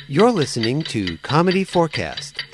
You're listening to Comedy Forecast.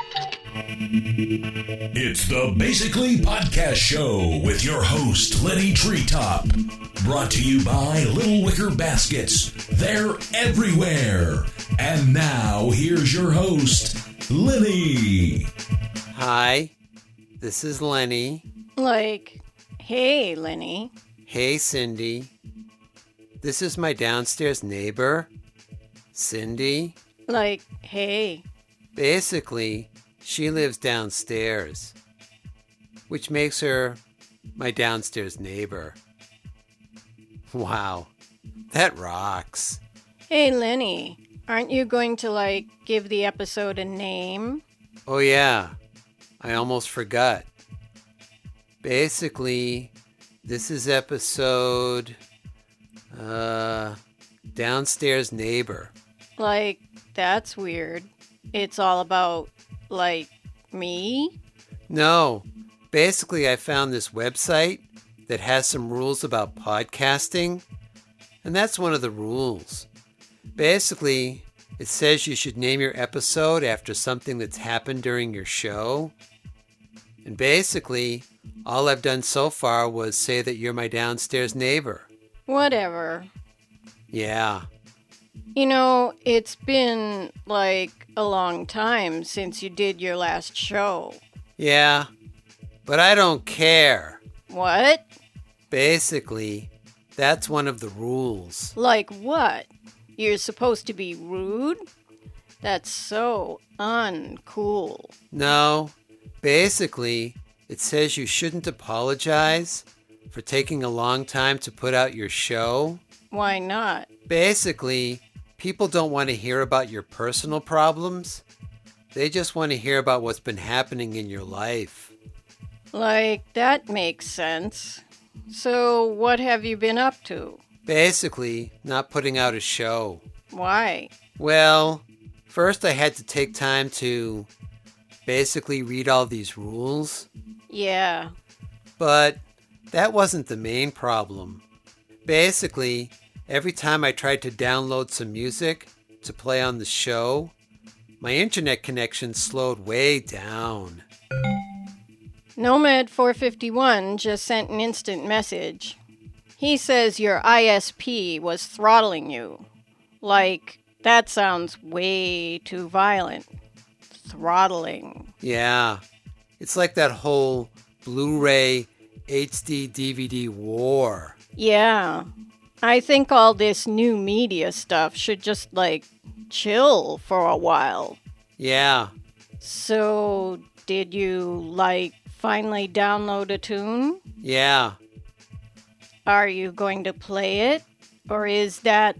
It's the Basically Podcast Show with your host, Lenny Treetop. Brought to you by Little Wicker Baskets. They're everywhere. And now, here's your host, Lenny. Hi, this is Lenny. Hey, Lenny. Hey, Cindy. This is my downstairs neighbor, Cindy. Hey. Basically, she lives downstairs, which makes her my downstairs neighbor. Wow, that rocks. Hey, Lenny. Aren't you going to, give the episode a name? Oh yeah, I almost forgot. Basically, this is episode, Downstairs Neighbor. That's weird. It's all about, me? No, basically I found this website that has some rules about podcasting, and that's one of the rules. Basically, it says you should name your episode after something that's happened during your show. And basically, all I've done so far was say that you're my downstairs neighbor. Whatever. Yeah. You know, it's been, a long time since you did your last show. Yeah, but I don't care. What? Basically, that's one of the rules. Like what? You're supposed to be rude? That's so uncool. No, basically, it says you shouldn't apologize for taking a long time to put out your show. Why not? Basically, people don't want to hear about your personal problems. They just want to hear about what's been happening in your life. That makes sense. So, what have you been up to? Basically, not putting out a show. Why? Well, first I had to take time to basically read all these rules. Yeah. But that wasn't the main problem. Basically, every time I tried to download some music to play on the show, my internet connection slowed way down. Nomad 451 just sent an instant message. He says your ISP was throttling you. That sounds way too violent. Throttling. Yeah, it's like that whole Blu-ray HD DVD war. Yeah. I think all this new media stuff should just, chill for a while. Yeah. So, did you, finally download a tune? Yeah. Are you going to play it? Or is that,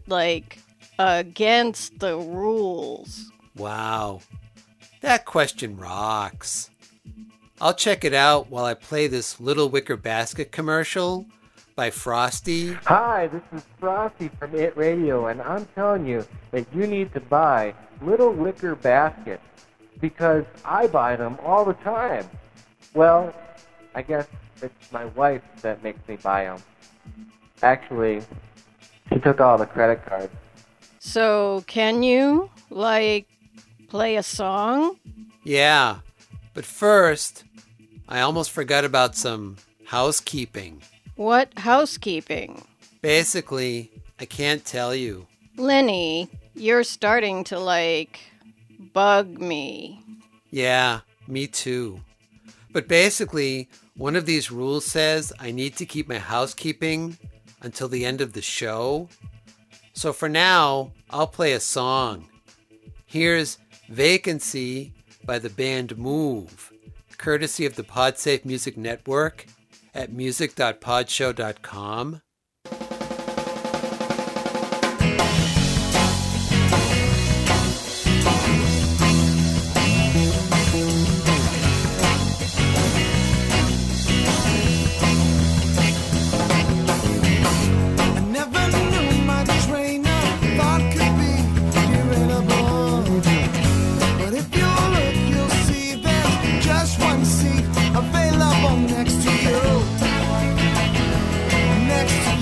against the rules? Wow. That question rocks. I'll check it out while I play this Little Wicker Basket commercial by Frosty. Hi, this is Frosty from IT Radio, and I'm telling you that you need to buy Little Wicker Baskets because I buy them all the time. Well, I guess it's my wife that makes me buy them. Actually, she took all the credit cards. So, can you, play a song? Yeah, but first, I almost forgot about some housekeeping. What housekeeping? Basically, I can't tell you. Lenny, you're starting to, bug me. Yeah, me too. But basically, one of these rules says I need to keep my housekeeping until the end of the show. So for now, I'll play a song. Here's Vacancy by the band Move, courtesy of the PodSafe Music Network at music.podshow.com. Next to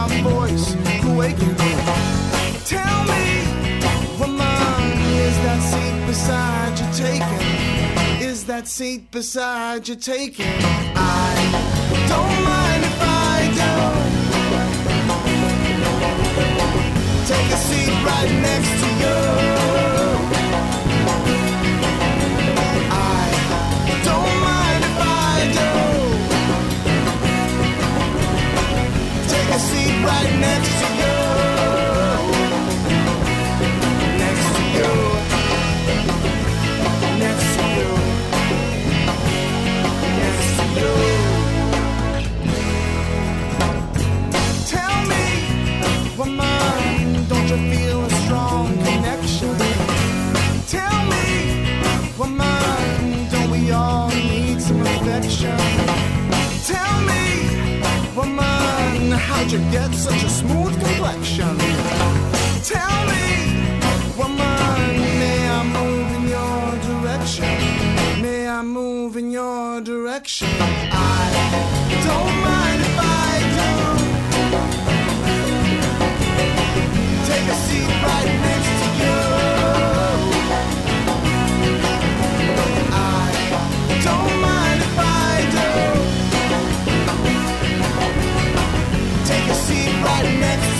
my voice quaking. Tell me, woman, is that seat beside you taken? Is that seat beside you taken? I don't mind if I do. Take a seat right next to you. I don't mind if I do. Take a seat right next to you. Next to you. Next to you. Next to you. Tell me, woman, don't you feel a strong connection? Tell me, woman, don't we all need some affection? Tell me, woman, how'd you get such a smooth complexion? Tell me, woman, may I move in your direction? May I move in your direction? I don't mind if I do. Take a seat right next to you. I don't mind if I do. Take a seat right next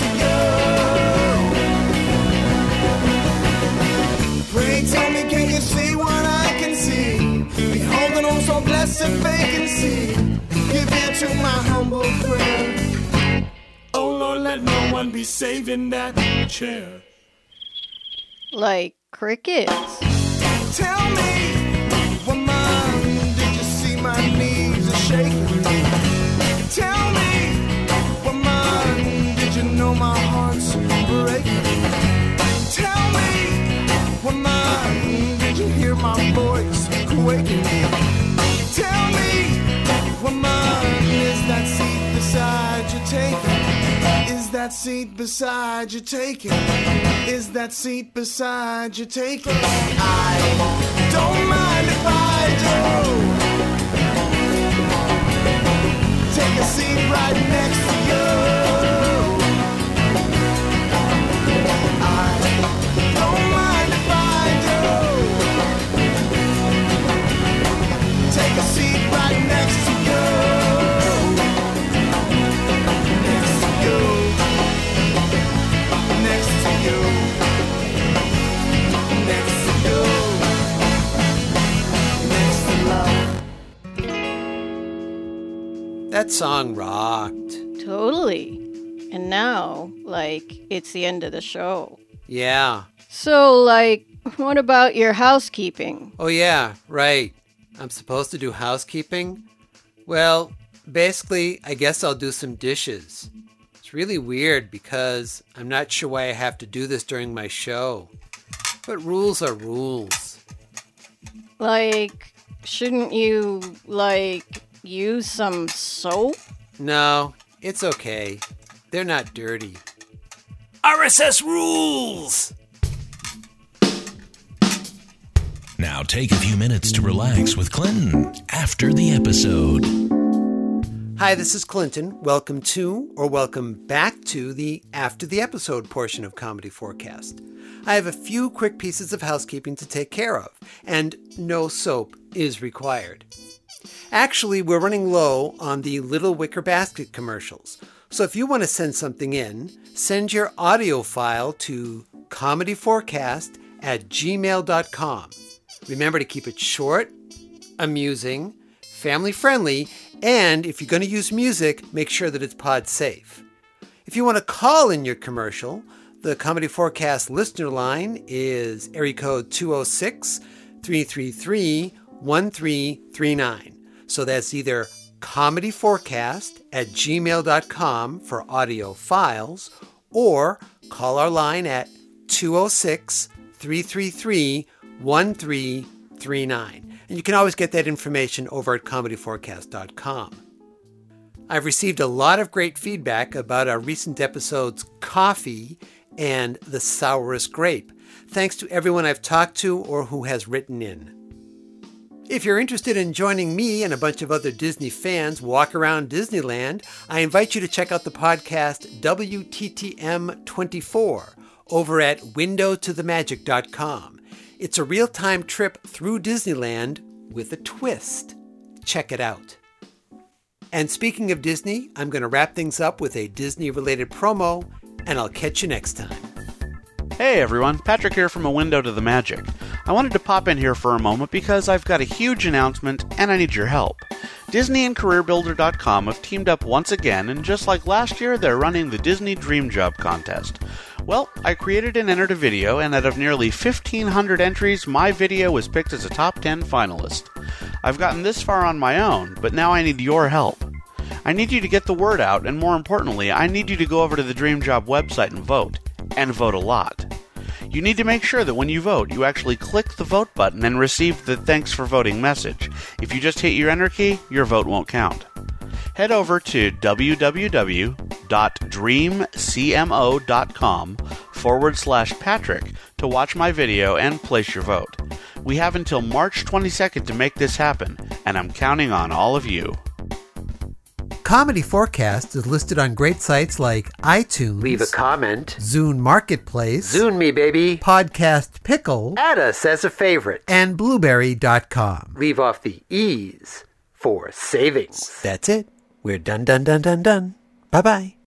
to you. Pray tell me, can you see what I can see? Beholding oh so blessed vacancy. Give ear to my humble prayer. Oh Lord, let no one be saving that chair. Like crickets. Tell me, woman, did you see my knees are shaking? Tell me, woman, did you know my heart's breaking? Tell me, woman, did you hear my voice quaking? Tell me, woman, is that seat beside you taken? Is that seat beside you taken? Is that seat beside you taken? I don't mind if I do. Take a seat right next to you. I don't mind if I do. Take a seat right next to you. Next to you. Next to you. Next to you. Next to love. That song rocked. Totally. And now, it's the end of the show. Yeah. So, what about your housekeeping? Oh, yeah, right. I'm supposed to do housekeeping? Well, basically, I guess I'll do some dishes. It's really weird because I'm not sure why I have to do this during my show. But rules are rules. Shouldn't you, use some soap? No, it's okay. They're not dirty. RSS rules! Now take a few minutes to relax with Clinton after the episode. Hi, this is Clinton. Welcome to, or welcome back to, the After the Episode portion of Comedy Forecast. I have a few quick pieces of housekeeping to take care of, and no soap is required. Actually, we're running low on the Little Wicker Basket commercials, so if you want to send something in, send your audio file to comedyforecast@gmail.com. Remember to keep it short, amusing, family-friendly, and if you're going to use music, make sure that it's pod safe. If you want to call in your commercial, the Comedy Forecast listener line is area code 206-333-1339. So that's either comedyforecast@gmail.com for audio files, or call our line at 206-333-1339. And you can always get that information over at comedyforecast.com. I've received a lot of great feedback about our recent episodes Coffee and The Sourest Grape. Thanks to everyone I've talked to or who has written in. If you're interested in joining me and a bunch of other Disney fans walk around Disneyland, I invite you to check out the podcast WTTM 24 over at windowtothemagic.com. It's a real-time trip through Disneyland with a twist. Check it out. And speaking of Disney, I'm going to wrap things up with a Disney-related promo, and I'll catch you next time. Hey everyone, Patrick here from A Window to the Magic. I wanted to pop in here for a moment because I've got a huge announcement and I need your help. Disney and CareerBuilder.com have teamed up once again, and just like last year, they're running the Disney Dream Job Contest. Well, I created and entered a video, and out of nearly 1,500 entries, my video was picked as a top 10 finalist. I've gotten this far on my own, but now I need your help. I need you to get the word out, and more importantly, I need you to go over to the Dream Job website and vote a lot. You need to make sure that when you vote, you actually click the vote button and receive the thanks for voting message. If you just hit your enter key, your vote won't count. Head over to www.dreamcmo.com/Patrick to watch my video and place your vote. We have until March 22nd to make this happen, and I'm counting on all of you. Comedy Forecast is listed on great sites like iTunes. Leave a comment. Zune Marketplace. Zune me, baby. Podcast Pickle. Add us as a favorite. And Blueberry.com. Leave off the E's for savings. That's it. We're done. Bye-bye.